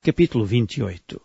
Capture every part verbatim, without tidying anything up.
Capítulo vinte e oito.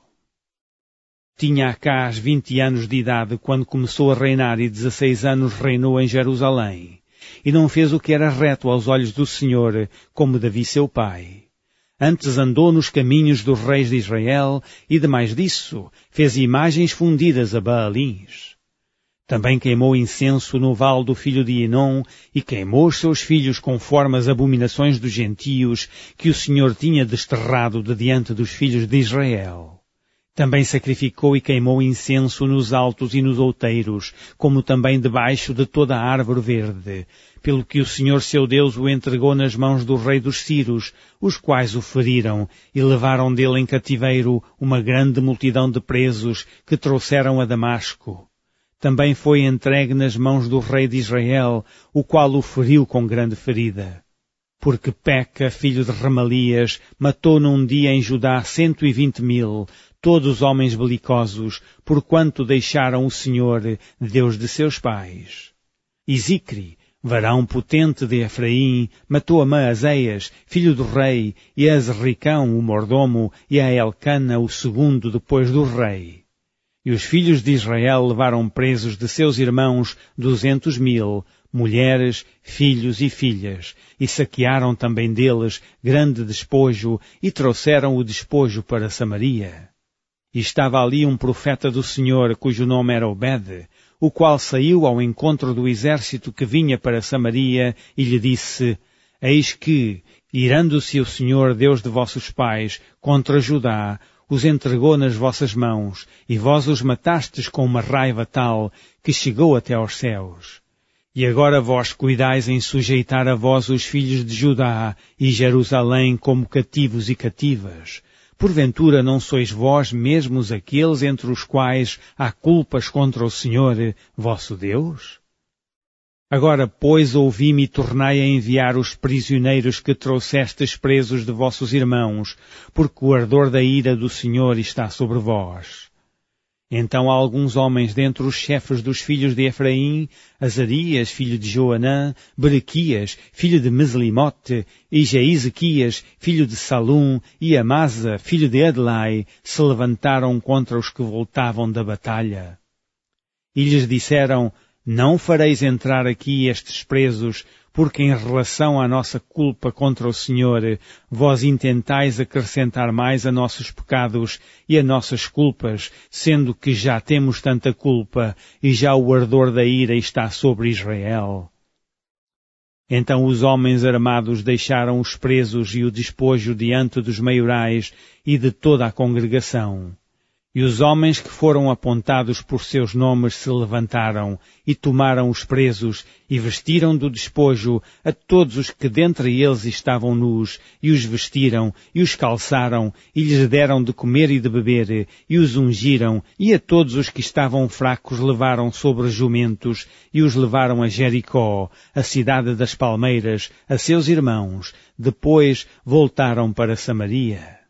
Tinha Acás vinte anos de idade quando começou a reinar e dezesseis anos reinou em Jerusalém. E não fez o que era reto aos olhos do Senhor, como Davi seu pai. Antes andou nos caminhos dos reis de Israel e, demais disso, fez imagens fundidas a Baalins. Também queimou incenso no vale do filho de Inom e queimou os seus filhos conforme as abominações dos gentios que o Senhor tinha desterrado de diante dos filhos de Israel. Também sacrificou e queimou incenso nos altos e nos outeiros, como também debaixo de toda a árvore verde, pelo que o Senhor seu Deus o entregou nas mãos do rei dos Sírios, os quais o feriram e levaram dele em cativeiro uma grande multidão de presos que trouxeram a Damasco. Também foi entregue nas mãos do rei de Israel, o qual o feriu com grande ferida. Porque Peca, filho de Remalias, matou num dia em Judá cento e vinte mil, todos homens belicosos, porquanto deixaram o Senhor, Deus de seus pais. E Zicri, varão potente de Efraim, matou a Maazéias, filho do rei, e a Azricão, o mordomo, e a Elcana, o segundo depois do rei. E os filhos de Israel levaram presos de seus irmãos duzentos mil, mulheres, filhos e filhas, e saquearam também deles grande despojo, e trouxeram o despojo para Samaria. E estava ali um profeta do Senhor, cujo nome era Obed, o qual saiu ao encontro do exército que vinha para Samaria, e lhe disse: Eis que, irando-se o Senhor, Deus de vossos pais, contra Judá, os entregou nas vossas mãos, e vós os matastes com uma raiva tal, que chegou até aos céus. E agora vós cuidais em sujeitar a vós os filhos de Judá e Jerusalém como cativos e cativas. Porventura não sois vós mesmos aqueles entre os quais há culpas contra o Senhor, vosso Deus? Agora, pois, ouvi-me e tornai a enviar os prisioneiros que trouxestes presos de vossos irmãos, porque o ardor da ira do Senhor está sobre vós. Então alguns homens dentre os chefes dos filhos de Efraim, Azarias, filho de Joanã, Berequias, filho de Meslimote, e Jeezequias, filho de Salum, e Amasa, filho de Adlai, se levantaram contra os que voltavam da batalha. E lhes disseram: Não fareis entrar aqui estes presos, porque em relação à nossa culpa contra o Senhor, vós intentais acrescentar mais a nossos pecados e a nossas culpas, sendo que já temos tanta culpa e já o ardor da ira está sobre Israel. Então os homens armados deixaram os presos e o despojo diante dos maiorais e de toda a congregação. E os homens que foram apontados por seus nomes se levantaram e tomaram os presos e vestiram do despojo a todos os que dentre eles estavam nus, e os vestiram e os calçaram e lhes deram de comer e de beber e os ungiram, e a todos os que estavam fracos levaram sobre jumentos e os levaram a Jericó, a cidade das palmeiras, a seus irmãos. Depois voltaram para Samaria.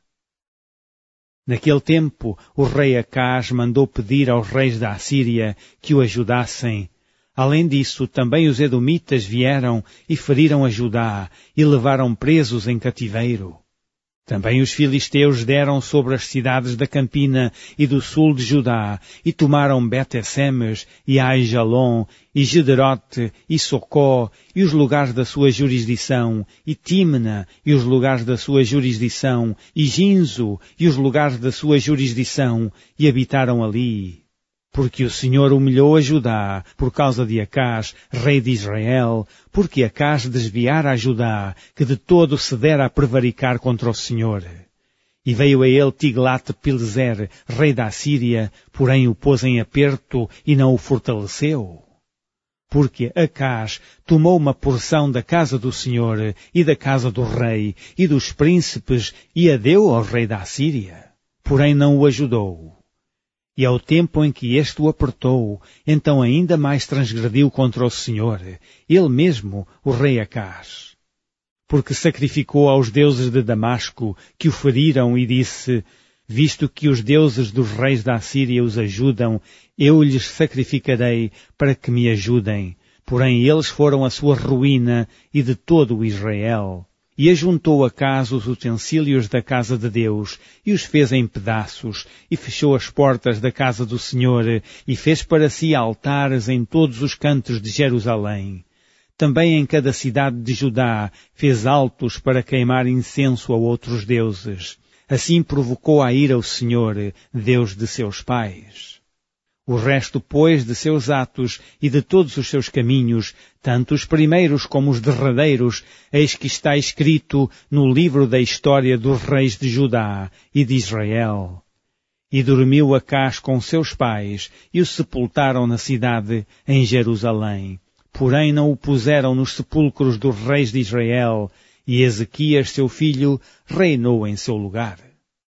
Naquele tempo, o rei Acás mandou pedir aos reis da Assíria que o ajudassem. Além disso, também os edomitas vieram e feriram a Judá e levaram presos em cativeiro. Também os filisteus deram sobre as cidades da Campina e do sul de Judá, e tomaram Bet-Semes, e Aijalon, e Gederote, e Socó, e os lugares da sua jurisdição, e Timna, e os lugares da sua jurisdição, e Ginzo, e os lugares da sua jurisdição, e habitaram ali. Porque o Senhor humilhou a Judá por causa de Acás, rei de Israel, porque Acás desviara a Judá, que de todo se dera a prevaricar contra o Senhor. E veio a ele Tiglat-Pileser, rei da Assíria, porém o pôs em aperto e não o fortaleceu. Porque Acás tomou uma porção da casa do Senhor e da casa do rei e dos príncipes e a deu ao rei da Assíria, porém não o ajudou. E ao tempo em que este o apertou, então ainda mais transgrediu contra o Senhor, ele mesmo, o rei Acás. Porque sacrificou aos deuses de Damasco, que o feriram, e disse: Visto que os deuses dos reis da Assíria os ajudam, eu lhes sacrificarei para que me ajudem. Porém eles foram a sua ruína e de todo o Israel. E ajuntou a casa os utensílios da casa de Deus, e os fez em pedaços, e fechou as portas da casa do Senhor, e fez para si altares em todos os cantos de Jerusalém. Também em cada cidade de Judá fez altos para queimar incenso a outros deuses. Assim provocou a ira o Senhor, Deus de seus pais. O resto, pois, de seus atos e de todos os seus caminhos, tanto os primeiros como os derradeiros, eis que está escrito no livro da história dos reis de Judá e de Israel. E dormiu Acás com seus pais, e o sepultaram na cidade, em Jerusalém. Porém não o puseram nos sepulcros dos reis de Israel, e Ezequias, seu filho, reinou em seu lugar.